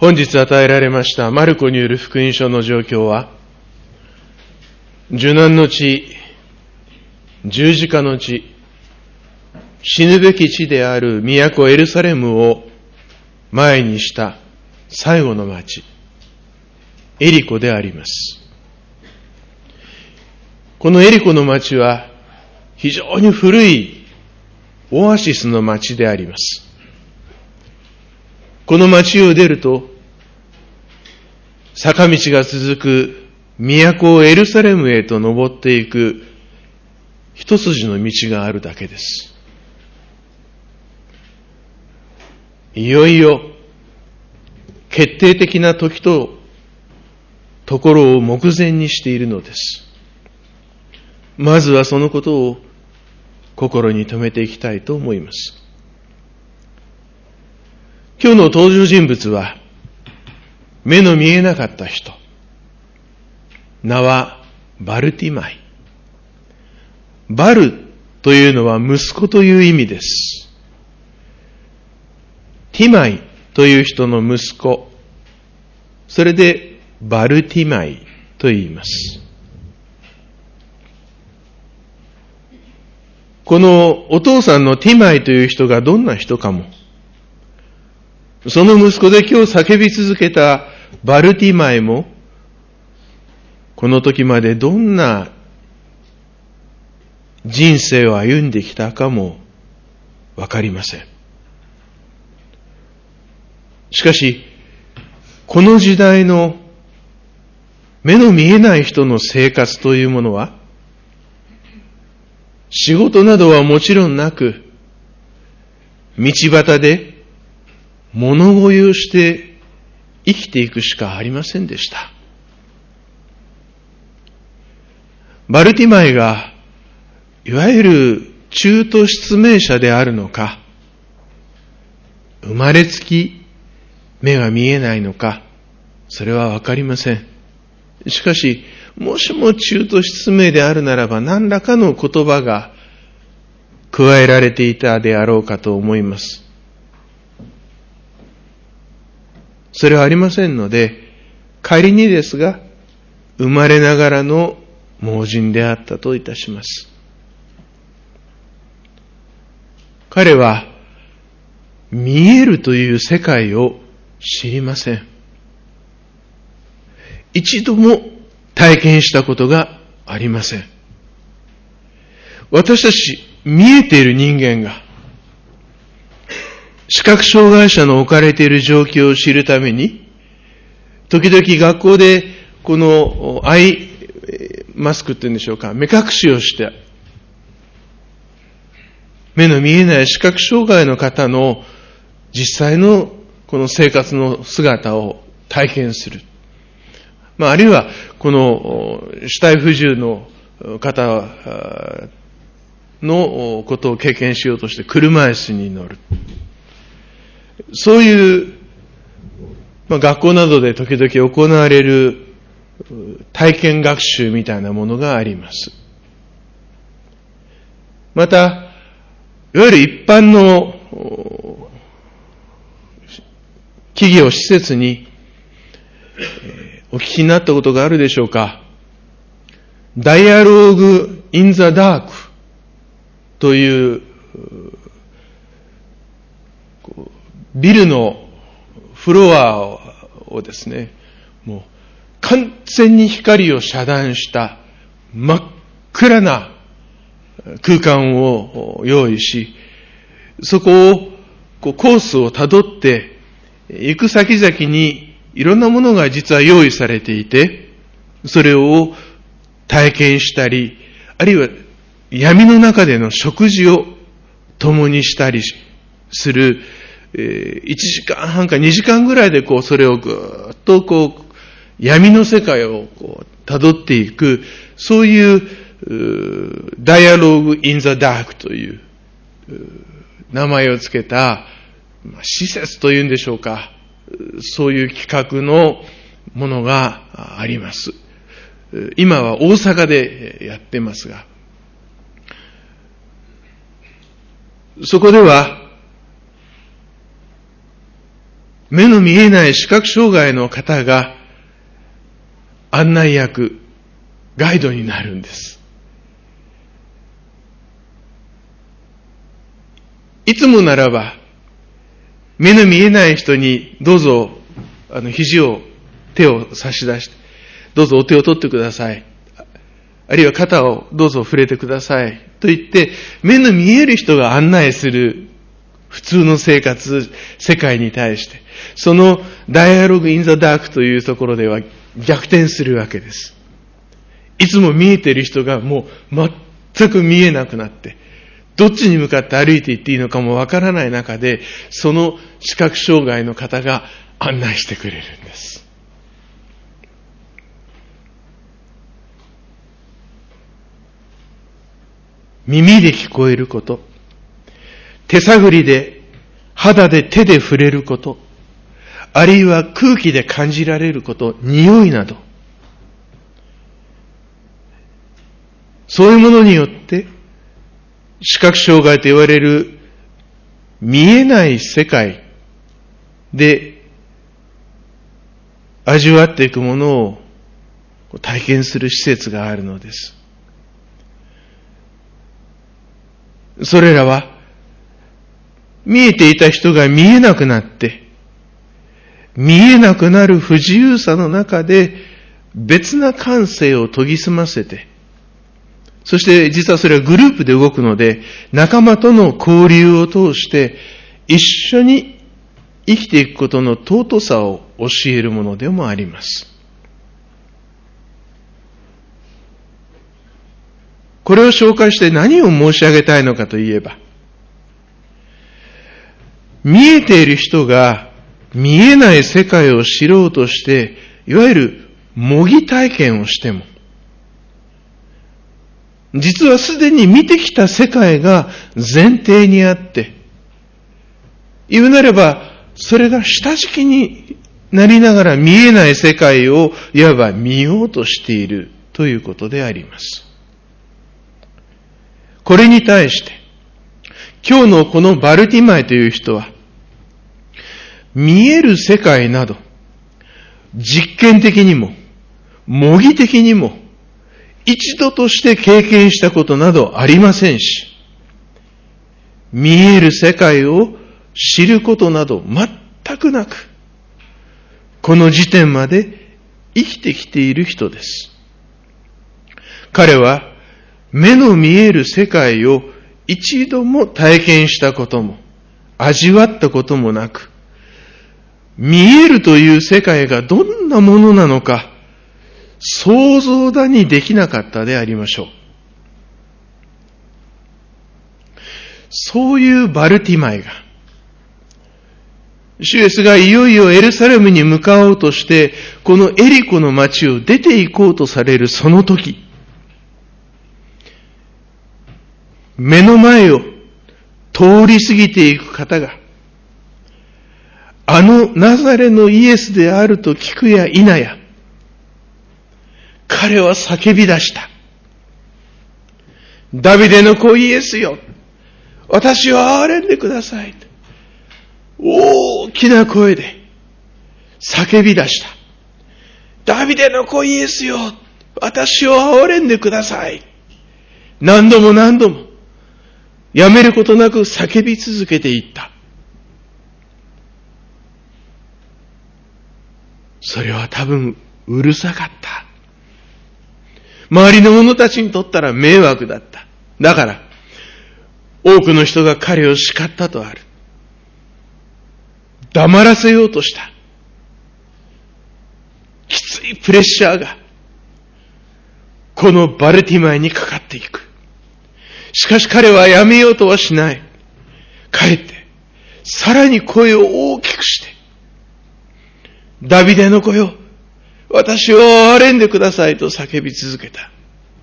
本日与えられましたマルコによる福音書の状況は、受難の地、十字架の地、死ぬべき地である都エルサレムを前にした最後の町、エリコであります。このエリコの町は非常に古いオアシスの町であります。この町を出ると、坂道が続く都エルサレムへと登っていく一筋の道があるだけです。いよいよ決定的な時とところを目前にしているのです。まずはそのことを心に留めていきたいと思います。今日の登場人物は目の見えなかった人。名はバルティマイ。バルというのは息子という意味です。ティマイという人の息子。それでバルティマイと言います。このお父さんのティマイという人がどんな人かも、その息子で今日叫び続けたバルティマイも、この時までどんな人生を歩んできたかもわかりません。しかし、この時代の目の見えない人の生活というものは、仕事などはもちろんなく、道端で物乞いをして生きていくしかありませんでした。バルティマイがいわゆる中途失明者であるのか、生まれつき目が見えないのか、それはわかりません。しかし、もしも中途失明であるならば、何らかの言葉が加えられていたであろうかと思います。それはありませんので、仮にですが、生まれながらの盲人であったといたします。彼は、見えるという世界を知りません。一度も体験したことがありません。私たち見えている人間が、視覚障害者の置かれている状況を知るために、時々学校でこのアイマスクっていうんでしょうか、目隠しをして、目の見えない視覚障害の方の実際のこの生活の姿を体験する。あるいは、この肢体不自由の方のことを経験しようとして車椅子に乗る。そういう、学校などで時々行われる体験学習みたいなものがあります。また、いわゆる一般の企業施設にお聞きになったことがあるでしょうか。ダイアローグ・イン・ザ・ダークというビルのフロアをですね、もう完全に光を遮断した真っ暗な空間を用意し、そこをコースをたどって行く先々にいろんなものが実は用意されていて、それを体験したり、あるいは闇の中での食事を共にしたりする、1時間半か2時間ぐらいでそれをぐーっと闇の世界を辿っていく、そういうダイアローグ・イン・ザ・ダークという名前をつけた施設というんでしょうか、そういう企画のものがあります。今は大阪でやってますが、そこでは目の見えない視覚障害の方が案内役、ガイドになるんです。いつもならば、目の見えない人にどうぞ手を差し出して、どうぞお手を取ってください。あるいは肩をどうぞ触れてください。と言って、目の見える人が案内する普通の世界に対して、そのダイアログインザダークというところでは逆転するわけです。いつも見えている人がもう全く見えなくなって、どっちに向かって歩いていっていいのかもわからない中で、その視覚障害の方が案内してくれるんです。耳で聞こえること、手探りで肌で手で触れること、あるいは空気で感じられること、匂いなど、そういうものによって視覚障害と言われる見えない世界で味わっていくものを体験する施設があるのです。それらは見えていた人が見えなくなって、見えなくなる不自由さの中で別な感性を研ぎ澄ませて、そして実はそれはグループで動くので、仲間との交流を通して一緒に生きていくことの尊さを教えるものでもあります。これを紹介して何を申し上げたいのかといえば、見えている人が見えない世界を知ろうとして、いわゆる模擬体験をしても、実はすでに見てきた世界が前提にあって、言うなれば、それが下敷きになりながら見えない世界をいわば見ようとしているということであります。これに対して、今日のこのバルティマイという人は、見える世界など、実験的にも、模擬的にも、一度として経験したことなどありませんし、見える世界を知ることなど全くなく、この時点まで生きてきている人です。彼は目の見える世界を一度も体験したことも、味わったこともなく、見えるという世界がどんなものなのか、想像だにできなかったでありましょう。そういうバルティマイが、主イエスがいよいよエルサレムに向かおうとして、このエリコの町を出て行こうとされるその時、目の前を通り過ぎていく方が、あのナザレのイエスであると聞くや否や、彼は叫び出した。ダビデの子イエスよ、私を憐れんでください。大きな声で叫び出した。ダビデの子イエスよ、私を憐れんでください。何度も何度も、やめることなく叫び続けていった。それは多分うるさかった。周りの者たちにとったら迷惑だった。だから、多くの人が彼を叱ったとある。黙らせようとした。きついプレッシャーが、このバルティマイにかかっていく。しかし彼はやめようとはしない。かえって、さらに声を大きくして、ダビデの子よ、私を憐れんでくださいと叫び続けた。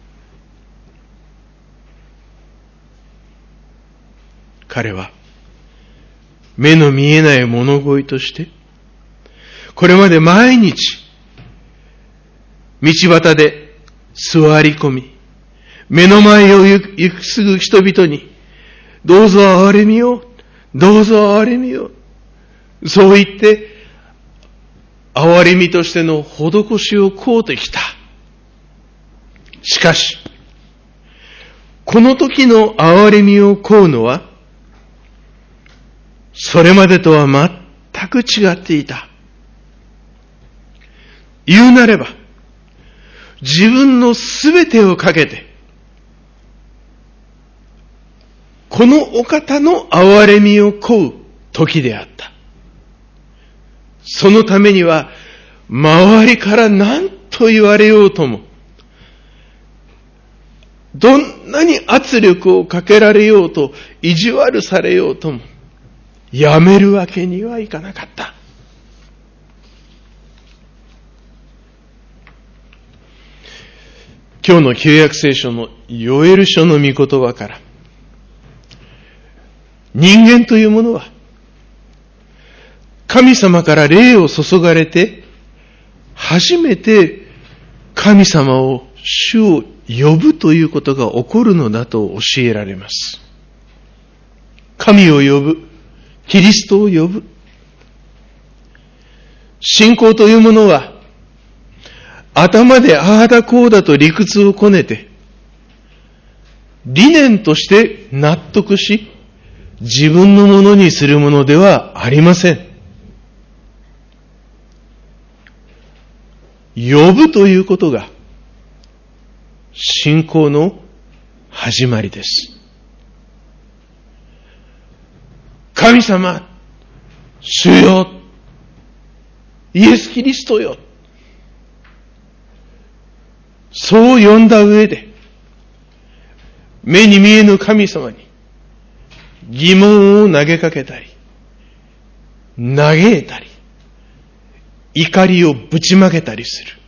彼は目の見えない物乞いとして、これまで毎日道端で座り込み、目の前を行くすぐ人々に、どうぞ憐れみを、どうぞ憐れみを、そう言って憐れみとしての施しを請うてきた。しかし、この時の憐れみを請うのは、それまでとは全く違っていた。言うなれば、自分のすべてをかけて、このお方の憐れみを請う時であった。そのためには、周りから何と言われようとも、どんなに圧力をかけられようと、意地悪されようとも、やめるわけにはいかなかった。今日の旧約聖書のヨエル書の御言葉から、人間というものは、神様から霊を注がれて、初めて神様を、主を呼ぶということが起こるのだと教えられます。神を呼ぶ、キリストを呼ぶ。信仰というものは、頭でああだこうだと理屈をこねて、理念として納得し、自分のものにするものではありません。呼ぶということが、信仰の始まりです。神様、主よ、イエス・キリストよ。そう呼んだ上で、目に見えぬ神様に疑問を投げかけたり、嘆いたり、怒りをぶちまけたりする。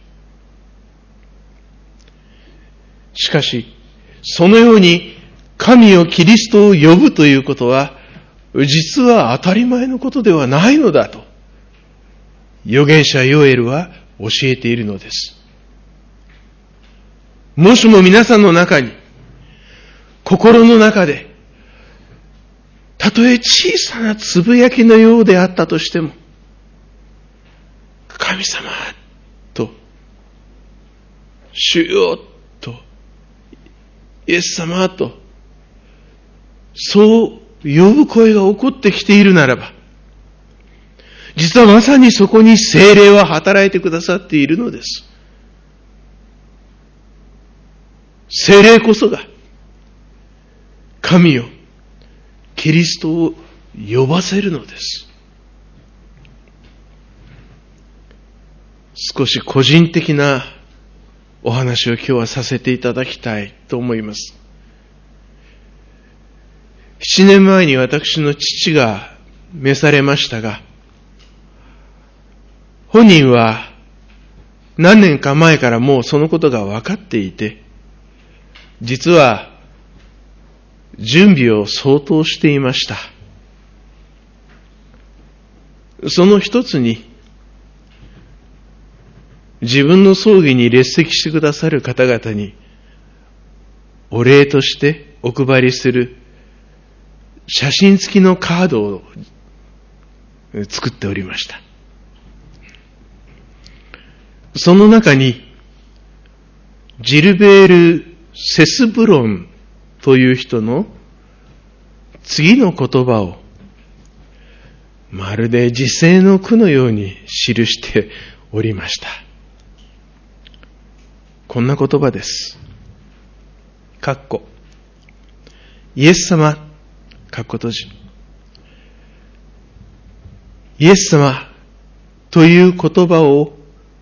しかし、そのように神をキリストを呼ぶということは、実は当たり前のことではないのだと、預言者ヨエルは教えているのです。もしも皆さんの中に、心の中で、たとえ小さなつぶやきのようであったとしても、神様と、主よと、イエス様と、そう呼ぶ声が起こってきているならば、実はまさにそこに聖霊は働いてくださっているのです。聖霊こそが、神よ、キリストを呼ばせるのです。少し個人的なお話を今日はさせていただきたいと思います。7年前に私の父が召されましたが、本人は何年か前からもうそのことが分かっていて、実は準備を相当していました。その一つに、自分の葬儀に列席してくださる方々にお礼としてお配りする写真付きのカードを作っておりました。その中にジルベール・セスブロンという人の次の言葉をまるで辞世の句のように記しておりました。こんな言葉です。イエス様、閉じ。イエス様という言葉を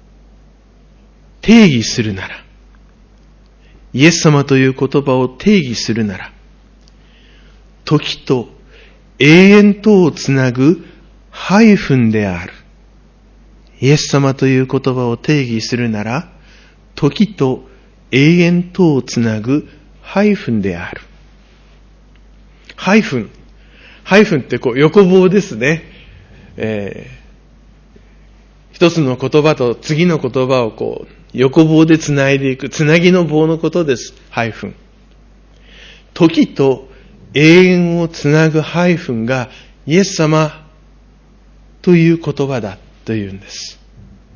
定義するなら、イエス様という言葉を定義するなら、時と永遠とをつなぐハイフンである。イエス様という言葉を定義するなら、時と永遠とをつなぐハイフンである。ハイフンって横棒ですね。一つの言葉と次の言葉を横棒でつないでいく、つなぎの棒のことです。ハイフン。時と永遠をつなぐハイフンがイエス様という言葉だというんです。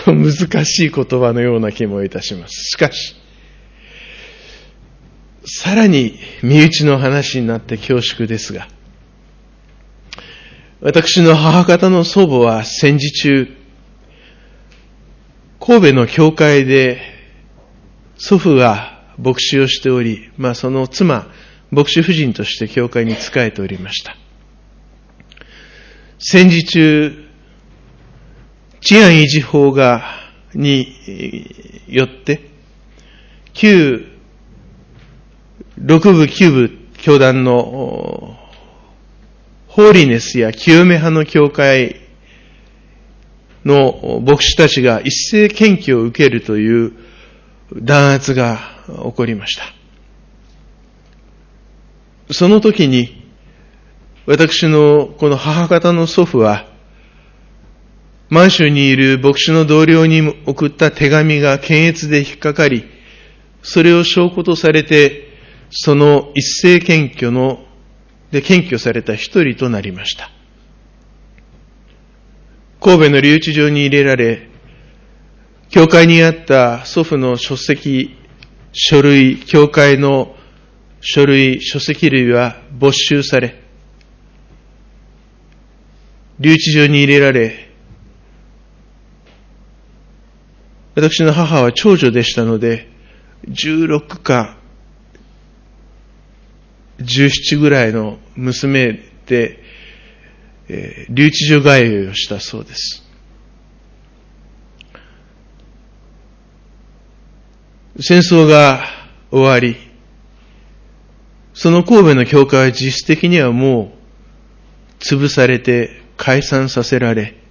と難しい言葉のような気もいたします。しかし、さらに身内の話になって恐縮ですが、私の母方の祖母は戦時中、神戸の教会で祖父が牧師をしており、その妻、牧師夫人として教会に仕えておりました。戦時中、治安維持法によって、6部9部教団のホーリネスや清め派の教会の牧師たちが一斉検挙を受けるという弾圧が起こりました。その時に、私のこの母方の祖父は、満州にいる牧師の同僚に送った手紙が検閲で引っかかり、それを証拠とされて、その一斉検挙で検挙された一人となりました。神戸の留置場に入れられ、教会にあった祖父の書籍、書類、教会の書類、書籍類は没収され、留置場に入れられ、私の母は長女でしたので、16か17ぐらいの娘で、留置所通いをしたそうです。戦争が終わり、その神戸の教会は実質的にはもう潰されて解散させられ、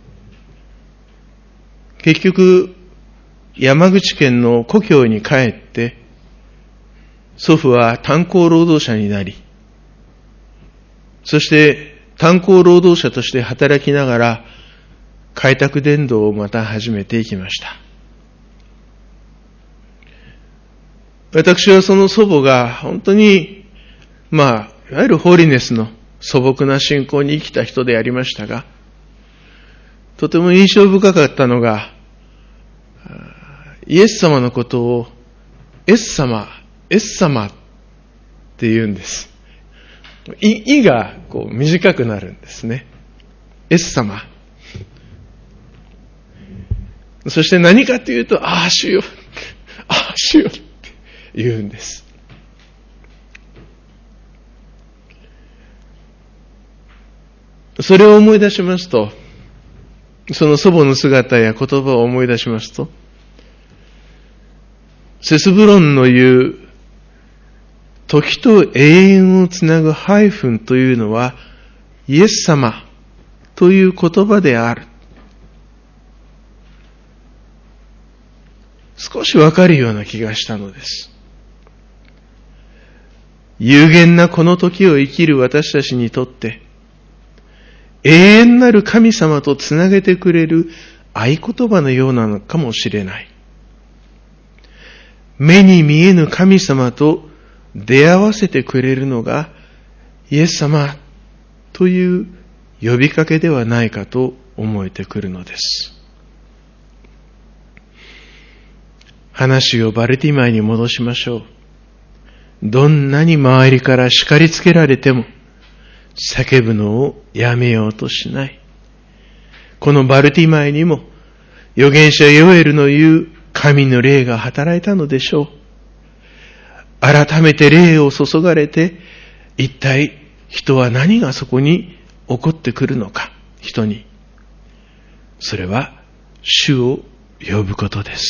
結局山口県の故郷に帰って、祖父は炭鉱労働者になり、そして炭鉱労働者として働きながら開拓伝道をまた始めていきました。私はその祖母が本当に、いわゆるホーリネスの素朴な信仰に生きた人でありましたが、とても印象深かったのが、イエス様のことをエス様って言うんです。いが短くなるんですね。エス様。そして何かというと、主よって言うんです。それを思い出しますと、その祖母の姿や言葉を思い出しますと、セスブロンの言う時と永遠をつなぐハイフンというのはイエス様という言葉である。少しわかるような気がしたのです。有限なこの時を生きる私たちにとって永遠なる神様とつなげてくれる合言葉のようなのかもしれない。目に見えぬ神様と出会わせてくれるのがイエス様という呼びかけではないかと思えてくるのです。話をバルティマイに戻しましょう。どんなに周りから叱りつけられても叫ぶのをやめようとしない。このバルティマイにも預言者ヨエルの言う神の霊が働いたのでしょう。改めて霊を注がれて、一体人は何がそこに起こってくるのか、人に。それは主を呼ぶことです。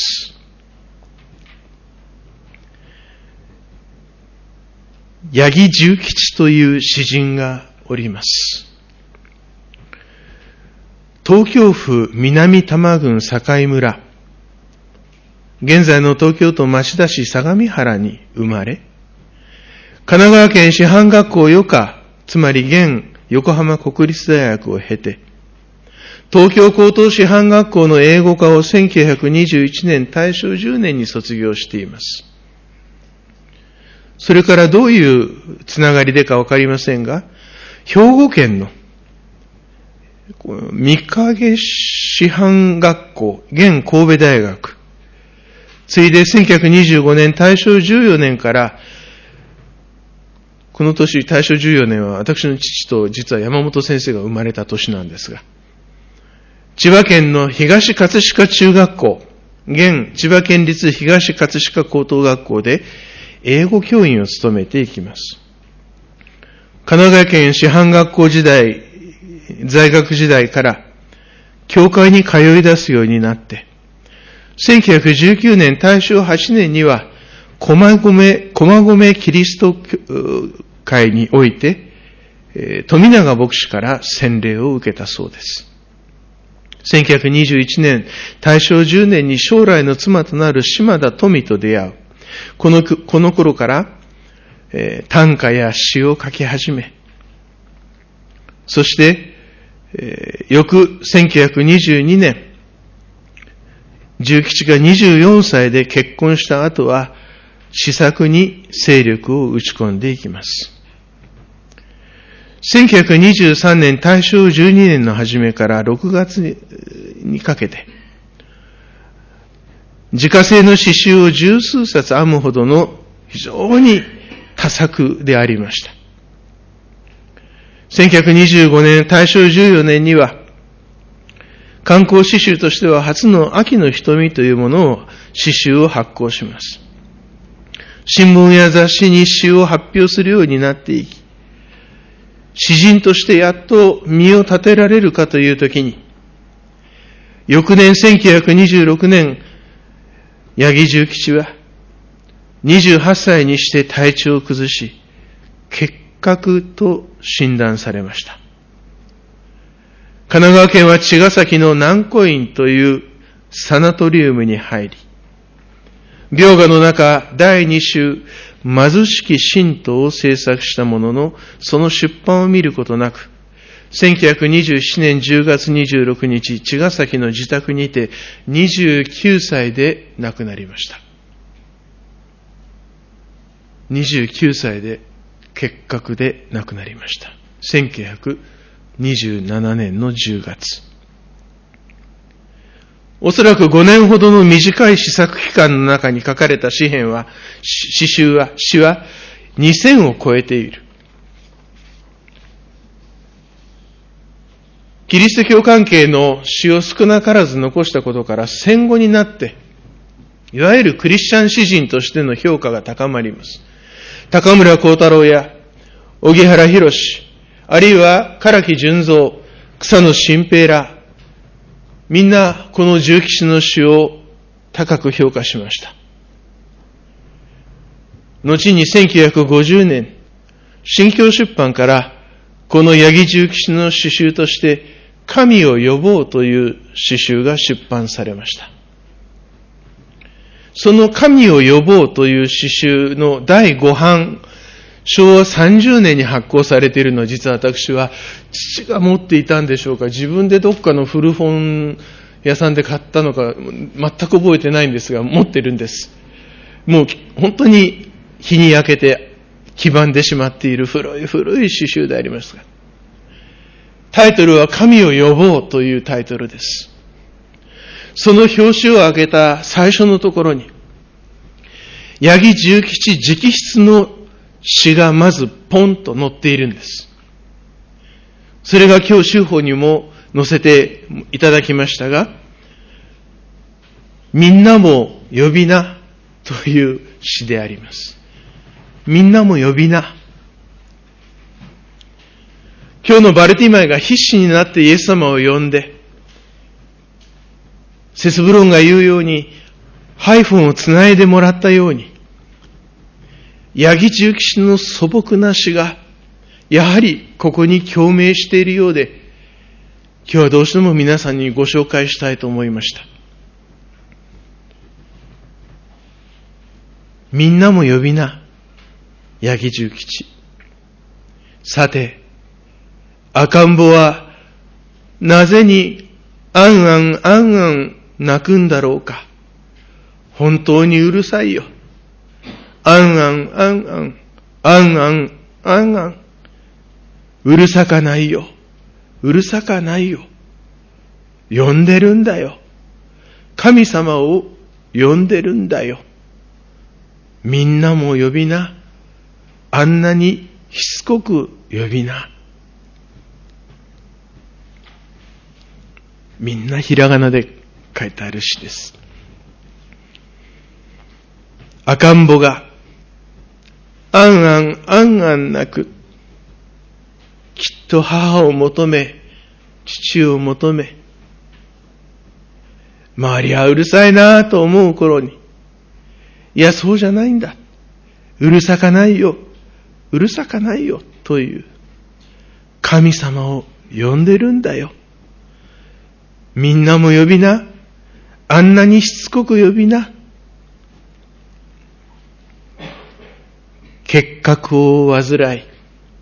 八木重吉という詩人がおります。東京府南多摩郡境村、現在の東京都町田市相模原に生まれ、神奈川県師範学校予科、つまり現横浜国立大学を経て、東京高等師範学校の英語科を1921年大正10年に卒業しています。それからどういうつながりでかわかりませんが、兵庫県の御影師範学校、現神戸大学、次いで1925年大正14年から、この年大正14年は私の父と実は山本先生が生まれた年なんですが、千葉県の東葛飾中学校、現千葉県立東葛飾高等学校で英語教員を務めていきます。神奈川県師範学校時代、在学時代から教会に通い出すようになって、1919年大正8年には駒込キリスト会において、富永牧師から洗礼を受けたそうです。1921年、大正10年に将来の妻となる島田富と出会う。この頃から、短歌や詩を書き始め、そして、翌1922年、重吉が24歳で結婚した後は、詩作に精力を打ち込んでいきます。1923年大正12年の初めから6月にかけて、自家製の詩集を十数冊編むほどの非常に多作でありました。1925年大正14年には、刊行詩集としては初の秋の瞳というものを詩集を発行します。新聞や雑誌に詩を発表するようになっていき、詩人としてやっと身を立てられるかというときに、翌年1926年、八木重吉は28歳にして体調を崩し、結核と診断されました。神奈川県は茅ヶ崎の南湖院というサナトリウムに入り、病画の中第2集貧しき信徒を制作したものの、その出版を見ることなく、1927年10月26日、茅ヶ崎の自宅にて29歳で亡くなりました。29歳で結核で亡くなりました。1927年の10月。おそらく5年ほどの短い試作期間の中に書かれた詩は2000を超えている。キリスト教関係の詩を少なからず残したことから戦後になって、いわゆるクリスチャン詩人としての評価が高まります。高村光太郎や荻原博士、あるいは唐木純三、草野新平ら、みんなこの重吉の詩を高く評価しました。後に1950年、新京出版からこの八木重吉の詩集として神を呼ぼうという詩集が出版されました。その神を呼ぼうという詩集の第5版、昭和30年に発行されているのを実は私は父が持っていたんでしょうか、自分でどっかの古本屋さんで買ったのか全く覚えてないんですが、持ってるんです。もう本当に日に焼けて黄ばんでしまっている古い詩集でありますが、タイトルは神を呼ぼうというタイトルです。その表紙を開けた最初のところに、八木重吉直筆の詩がまずポンと載っているんです。それが今日修法にも載せていただきましたが、みんなも呼びなという詩であります。みんなも呼びな。今日のバルティマイが必死になってイエス様を呼んで、セスブロンが言うようにハイフンをつないでもらったように、八木重吉の素朴な詩がやはりここに共鳴しているようで、今日はどうしても皆さんにご紹介したいと思いました。みんなも呼びな、八木重吉。さて、赤ん坊はなぜにあんあんあんあん泣くんだろうか。本当にうるさいよ。あんあんあんあん、あんあんあんあん。うるさかないよ。うるさかないよ。 呼んでるんだよ。神様を呼んでるんだよ。みんなも呼びな。あんなにしつこく呼びな。みんなひらがなで書いてある詩です。赤ん坊があんあんあんあん泣く。きっと母を求め、父を求め、周りはうるさいなぁと思う頃に、いやそうじゃないんだ。うるさかないよ。うるさかないよという神様を呼んでるんだよ。みんなも呼びな。あんなにしつこく呼びな。結核を患い、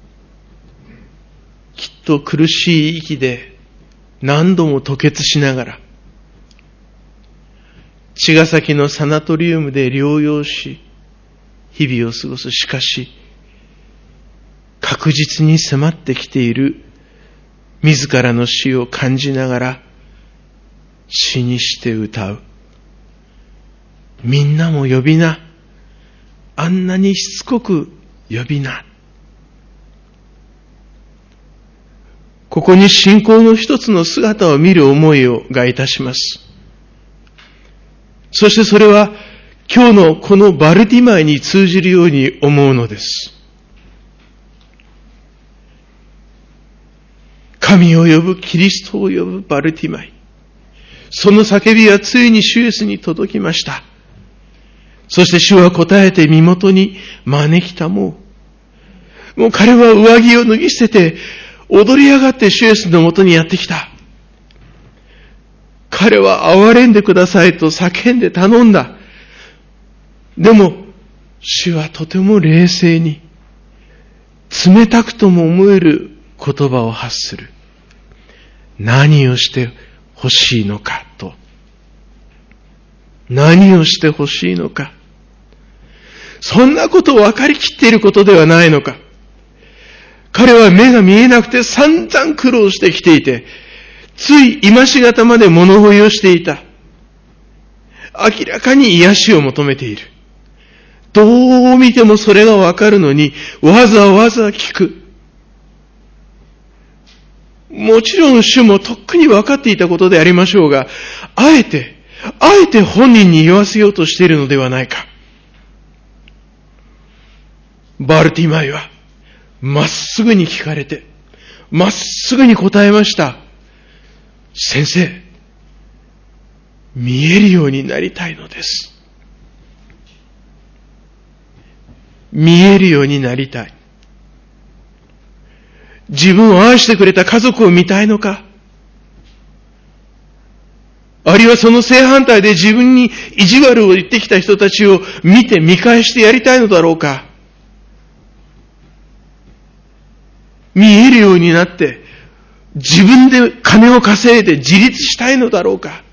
きっと苦しい息で何度も吐血しながら、茅ヶ崎のサナトリウムで療養し、日々を過ごす。しかし、確実に迫ってきている自らの死を感じながら、詩にして歌う。みんなも呼びな。あんなにしつこく呼びな。ここに信仰の一つの姿を見る思いがいたします。そしてそれは今日のこのバルティマイに通じるように思うのです。神を呼ぶ、キリストを呼ぶバルティマイ。その叫びはついに主イエスに届きました。そして主は答えて身元に招きたもう。もう彼は上着を脱ぎ捨てて、踊り上がって主イエスのもとにやってきた。彼は憐れんでくださいと叫んで頼んだ。でも、主はとても冷静に、冷たくとも思える言葉を発する。何をして欲しいのかと。何をして欲しいのか。そんなことを分かりきっていることではないのか。彼は目が見えなくて散々苦労してきていて、つい今しがたまで物乞いをしていた。明らかに癒しを求めている。どう見てもそれがわかるのに、わざわざ聞く。もちろん主もとっくに分かっていたことでありましょうが、あえて本人に言わせようとしているのではないか。バルティマイは、まっすぐに聞かれて、まっすぐに答えました。先生、見えるようになりたいのです。見えるようになりたい。自分を愛してくれた家族を見たいのか、あるいはその正反対で自分に意地悪を言ってきた人たちを見て見返してやりたいのだろうか。見えるようになって自分で金を稼いで自立したいのだろうか。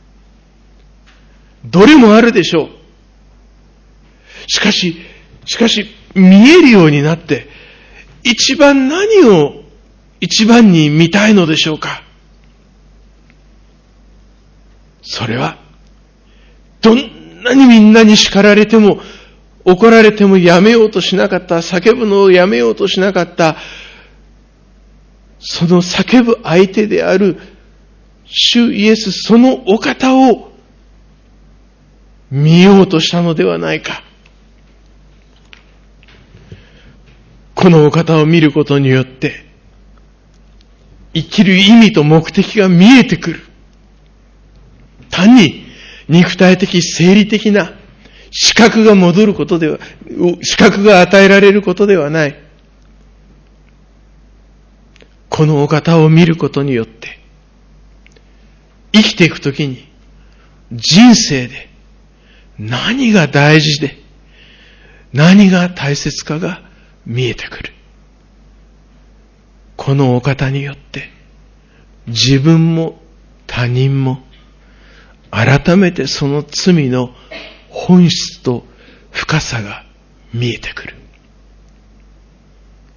どれもあるでしょう。しかし見えるようになって一番何を一番に見たいのでしょうか。それはどんなにみんなに叱られても怒られてもやめようとしなかった、叫ぶのをやめようとしなかった、その叫ぶ相手である主イエスそのお方を見ようとしたのではないか。このお方を見ることによって生きる意味と目的が見えてくる。単に肉体的生理的な資格が戻ることでは、資格が与えられることではない。このお方を見ることによって生きていくときに人生で何が大事で何が大切かが見えてくる。このお方によって自分も他人も改めてその罪の本質と深さが見えてくる。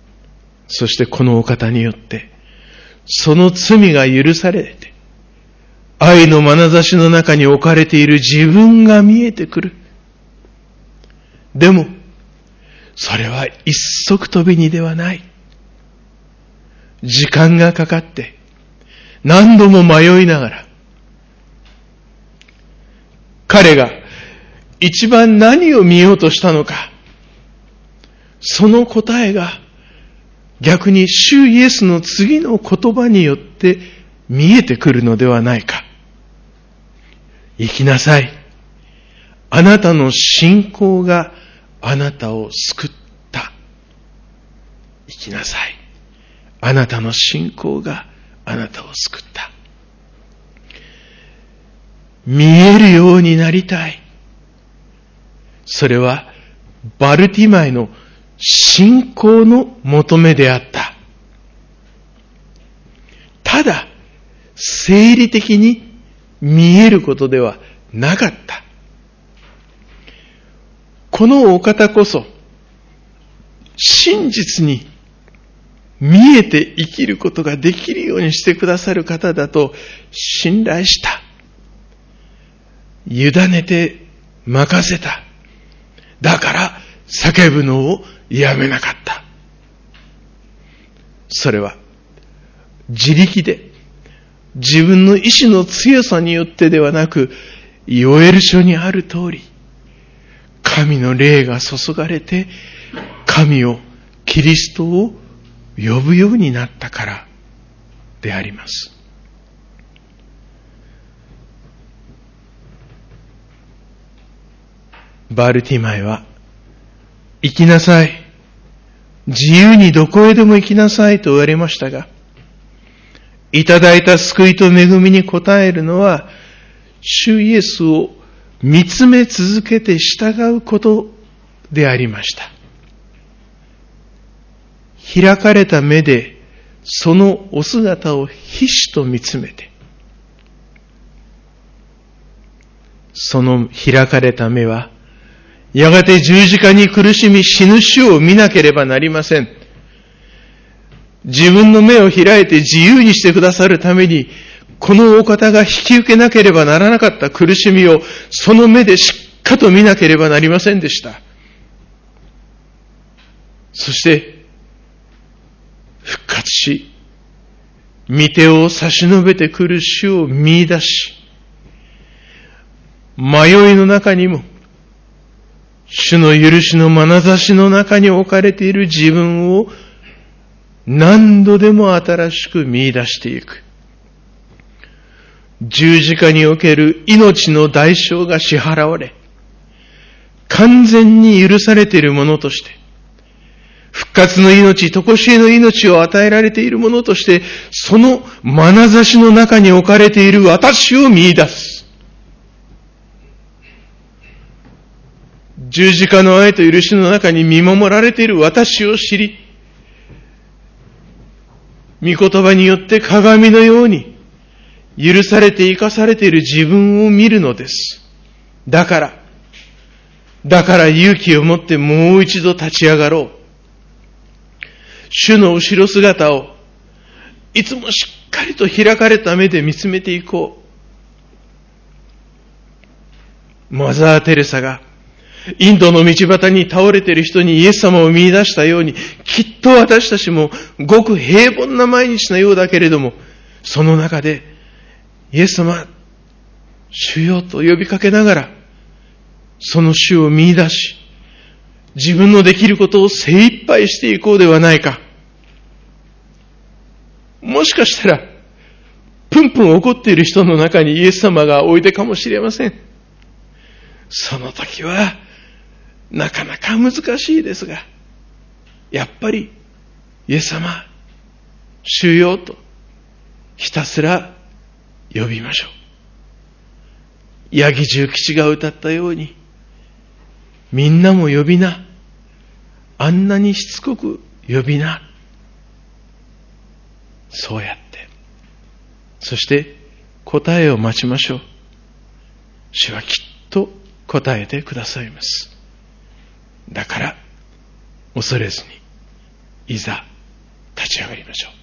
そしてこのお方によってその罪が許されて愛の眼差しの中に置かれている自分が見えてくる。でも、それは一足飛びにではない。時間がかかって、何度も迷いながら、彼が一番何を見ようとしたのか、その答えが逆に主イエスの次の言葉によって見えてくるのではないか。生きなさい。あなたの信仰があなたを救った。生きなさい。あなたの信仰があなたを救った。見えるようになりたい。それはバルティマイの信仰の求めであった。ただ、生理的に見えることではなかった。このお方こそ、真実に見えて生きることができるようにしてくださる方だと信頼した。委ねて任せた。だから叫ぶのをやめなかった。それは自力で自分の意志の強さによってではなく、ヨエル書にある通り、神の霊が注がれて、神を、キリストを呼ぶようになったからであります。バルティマイは、生きなさい。自由にどこへでも行きなさいと言われましたが、いただいた救いと恵みに応えるのは、主イエスを見つめ続けて従うことでありました。開かれた目で、そのお姿をひしと見つめて、その開かれた目は、やがて十字架に苦しみ死ぬ主を見なければなりません。自分の目を開いて自由にしてくださるために、このお方が引き受けなければならなかった苦しみを、その目でしっかと見なければなりませんでした。そして、復活し、御手を差し伸べてくる主を見出し、迷いの中にも、主の許しの眼差しの中に置かれている自分を何度でも新しく見出していく。十字架における命の代償が支払われ、完全に許されているものとして、復活の命、常しえの命を与えられているものとして、その眼差しの中に置かれている私を見出す。十字架の愛と許しの中に見守られている私を知り、御言葉によって鏡のように許されて生かされている自分を見るのです。だから勇気を持ってもう一度立ち上がろう。主の後ろ姿をいつもしっかりと開かれた目で見つめていこう。マザー・テレサがインドの道端に倒れている人にイエス様を見出したように、きっと私たちもごく平凡な毎日のようだけれども、その中でイエス様、主よと呼びかけながら、その主を見出し、自分のできることを精一杯していこうではないか。もしかしたら、プンプン怒っている人の中にイエス様がおいでかもしれません。その時は、なかなか難しいですが、やっぱり、イエス様、主よと、ひたすら呼びましょう。八木重吉が歌ったように、みんなも呼びな。あんなにしつこく呼びな。そうやって。そして答えを待ちましょう。主はきっと答えてくださいます。だから恐れずに、いざ立ち上がりましょう。